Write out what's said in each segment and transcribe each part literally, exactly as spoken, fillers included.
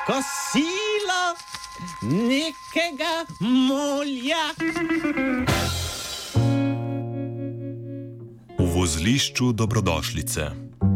kosilo nekega molja. V vozlišču dobrodošlice.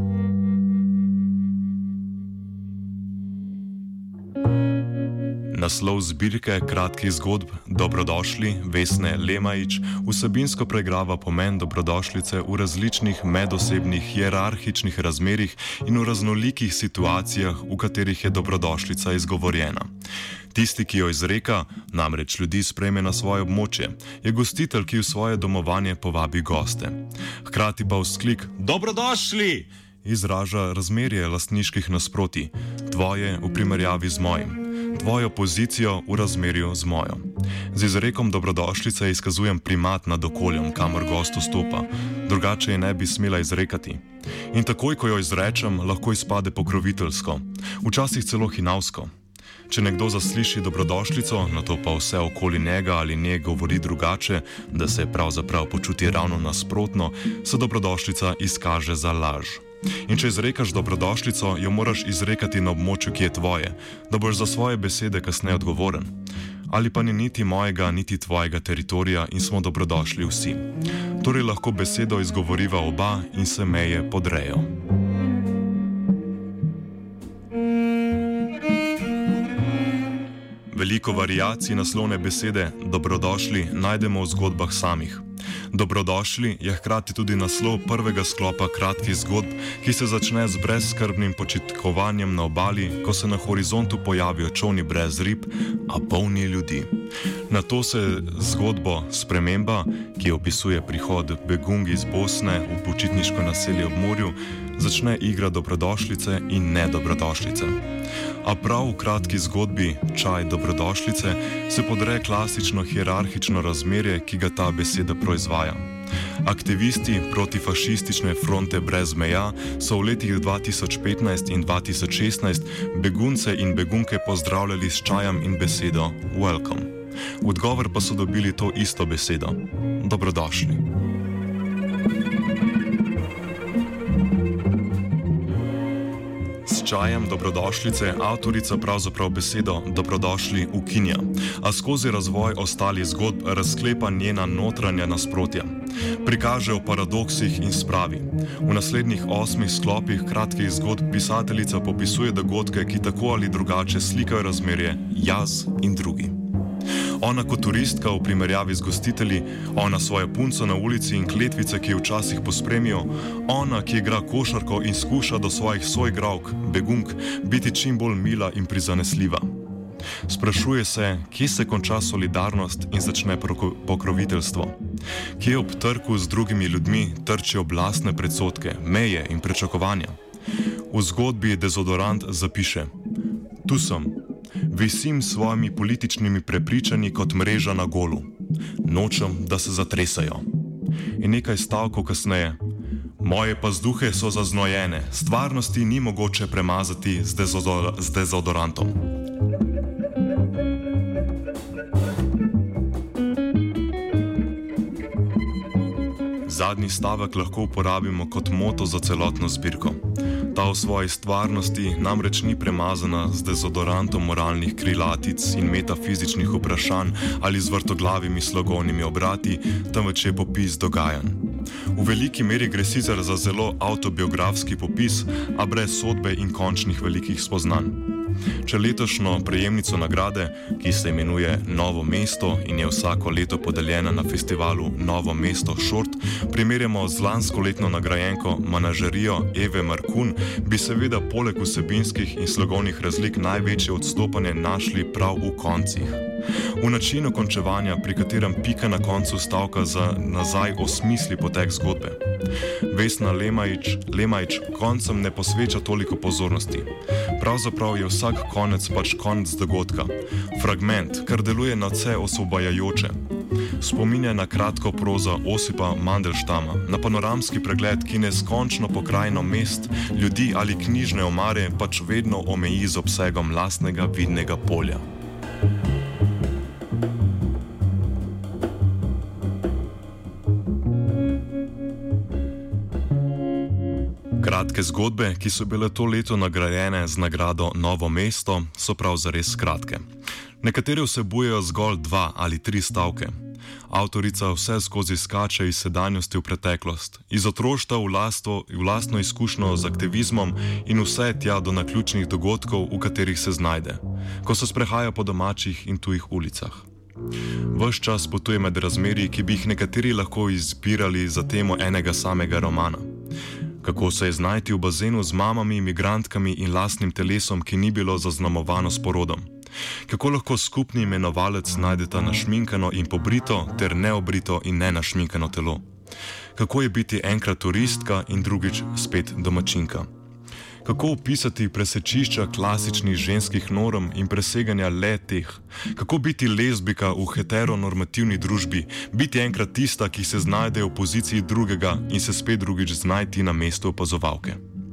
Naslov zbirke kratkih zgodb Dobrodošli Vesne Lemajič vsebinsko preigrava pomen dobrodošlice v različnih medosebnih hierarhičnih razmerih in v raznolikih situacijah, v katerih je dobrodošlica izgovorjena. Tisti, ki jo izreka, namreč ljudi sprejme na svoje območje, je gostitelj, ki v svoje domovanje povabi goste. Hkrati pa vzklik Dobrodošli izraža razmerje lastniških nasprotij, tvoje v primerjavi z mojim. Tvojo pozicijo v razmerju z mojo. Z izrekom dobrodošlice izkazujem primat nad okoljem, kamor gost vstopa, drugače je ne bi smela izrekati. In takoj, ko jo izrečem, lahko izpade pokroviteljsko, včasih celo hinavsko. Če nekdo zasliši dobrodošlico, nato pa vse okoli njega ali nje govori drugače, da se pravzaprav počuti ravno nasprotno, se dobrodošlica izkaže za laž. In če izrekaš dobrodošlico, jo moraš izrekati na območju, ki je tvoje, da boš za svoje besede kasneje odgovoren. Ali pa ni niti mojega, niti tvojega teritorija in smo dobrodošli vsi. Torej lahko besedo izgovoriva oba in se meje podrejo. Veliko variacij naslovne besede dobrodošli najdemo v zgodbah samih. Dobrodošli je hkrati tudi naslov prvega sklopa kratkih zgodb, ki se začne z brezskrbnim počitkovanjem na obali, ko se na horizontu pojavijo čolni brez rib, a polni ljudi. Nato se zgodbo Sprememba, ki opisuje prihod begungi iz Bosne v počitniško naselje ob morju, začne igra dobrodošlice in nedobrodošlice. A prav v kratki zgodbi Čaj dobrodošlice se podre klasično hierarhično razmerje, ki ga ta beseda proizvaja. Aktivisti protifašistične fronte brez meja so v letih dva tisoč petnajst in dva tisoč šestnajst begunce in begunke pozdravljali s čajem in besedo welcome. V odgovor pa so dobili to isto besedo dobrodošli. Čajem dobrodošlice avtorica pravzaprav besedo dobrodošli ukinja, a skozi razvoj ostalih zgodb razklepa njena notranja nasprotja. Prikaže o paradoksih in spravi. V naslednjih osmih sklopih kratkih zgodb pisateljica popisuje dogodke, ki tako ali drugače slikajo razmerje jaz in drugi. Ona kot turistka v primerjavi z gostitelji, ona svojo punco na ulici in kletvice, ki jo včasih pospremijo, ona, ki igra košarko in skuša do svojih soigralk, begunk, biti čim bolj mila in prizanesljiva. Sprašuje se, kje se konča solidarnost in začne pokroviteljstvo. Kje ob trku z drugimi ljudmi trčijo oblastne predsodke, meje in prečakovanja. V zgodbi Dezodorant zapiše: Tu sem. Visim s svojimi političnimi prepričanji kot mreža na golu. Nočem, da se zatresajo. In nekaj stavkov kasneje: Moje pazduhe so zaznojene, stvarnosti ni mogoče premazati z, dezodor z dezodorantom. Zadnji stavek lahko uporabimo kot moto za celotno zbirko. Ta v svoji stvarnosti namreč ni premazana z dezodorantom moralnih krilatic in metafizičnih vprašanj ali z vrtoglavimi slogovnimi obrati, temveč je popis dogajanj. V veliki meri gre sicer za zelo avtobiografski popis, a brez sodbe in končnih velikih spoznanj. Če letošnjo prejemnico nagrade, ki se imenuje Novo mesto in je vsako leto podeljena na festivalu Novo mesto Šort, primerjamo z lanskoletno nagrajenko Manažerijo Eve Markun, bi seveda poleg vsebinskih in slogovnih razlik največje odstopanje našli prav v koncih. V načinu končevanja, pri katerem pika na koncu stavka za nazaj osmisli potek zgodbe. Vesna Lemajič, Lemajič koncem ne posveča toliko pozornosti. Pravzaprav je vsak konec pač konec dogodka. Fragment, kar deluje nadvse osvobajajoče. Spominja na kratko prozo Osipa Mandelštama, na panoramski pregled, ki neskončno pokrajino mest, ljudi ali knjižne omare pač vedno omeji z obsegom lastnega vidnega polja. Kratke zgodbe, ki so bile to leto nagrajene z nagrado Novo mesto, so prav zares kratke. Nekatere vsebujejo zgolj dva ali tri stavke. Avtorica vse skozi skače iz sedanjosti v preteklost, iz otroštva v, lasto, v lastno izkušnjo z aktivizmom in vse tja do naključnih dogodkov, v katerih se znajde, ko se sprehaja po domačih in tujih ulicah. Ves čas potuje med razmerji, ki bi jih nekateri lahko izbirali za temo enega samega romana. Kako se je znajti v bazenu z mamami, migrantkami in lastnim telesom, ki ni bilo zaznamovano s porodom. Kako lahko skupni imenovalec najdeta našminkano in pobrito ter neobrito in nenašminkano telo. Kako je biti enkrat turistka in drugič spet domačinka. Kako opisati presečišča klasičnih ženskih norm in preseganja le teh? Kako biti lezbika v heteronormativni družbi, biti enkrat tista, ki se znajde v poziciji drugega in se spet drugič znajti na mestu opazovalke?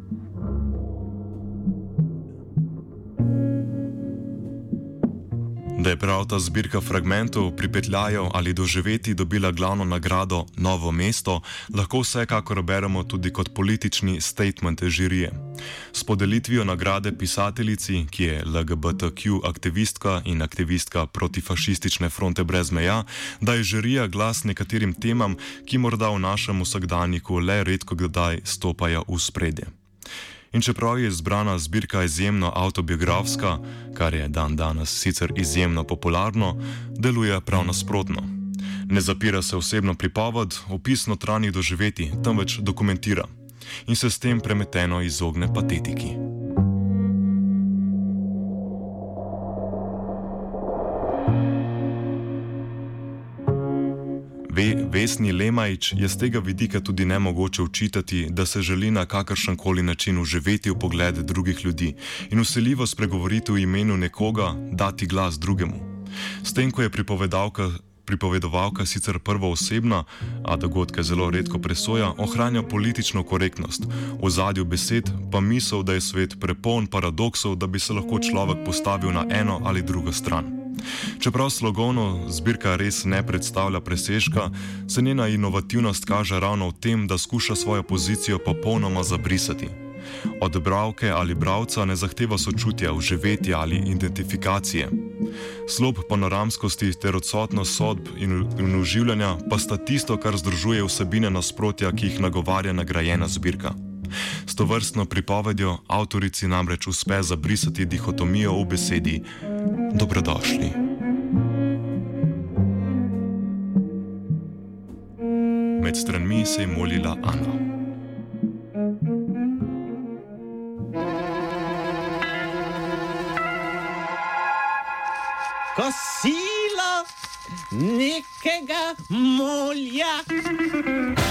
Da je prav ta zbirka fragmentov, pripetljajev ali doživeti dobila glavno nagrado Novo mesto, lahko vsekakor beremo tudi kot politični statement žirije. S podelitvijo nagrade pisateljici, ki je L G B T Q aktivistka in aktivistka protifašistične fronte brez meja, daje žirija glas nekaterim temam, ki morda v našem vsakdanjiku le redko kdaj stopajo v spredje. In čeprav je izbrana zbirka izjemno avtobiografska, kar je dan danes sicer izjemno popularno, deluje prav nasprotno. Ne zapira se osebno pripoved, opis notranjih doživeti, temveč dokumentira in se s tem premeteno izogne patetiki. Vesni Lemajč je z tega vidika tudi nemogoče učitati, da se želi na kakršenkoli način uživeti v poglede drugih ljudi in vseljivo spregovoriti v imenu nekoga, dati glas drugemu. S tem, ko je pripovedalka, pripovedovalka sicer prvoosebna, a dogodke zelo redko presoja, ohranja politično korektnost, v ozadju besed pa misel, da je svet prepoln paradoksov, da bi se lahko človek postavil na eno ali drugo stran. Čeprav slogovno zbirka res ne predstavlja presežka, se njena inovativnost kaže ravno v tem, da skuša svojo pozicijo popolnoma zabrisati. Od bralke ali bralca ne zahteva sočutja, vživetja ali identifikacije. Slob panoramskosti ter odsotnost sodb in oživljanja pa sta tisto, kar združuje vsebine nasprotja, ki jih nagovarja nagrajena zbirka. S tovrstno pripovedjo avtorici namreč uspe zabrisati dihotomijo v besedi dobrodošli. Med stranmi se je molila Ana. Kosilo nekega molja.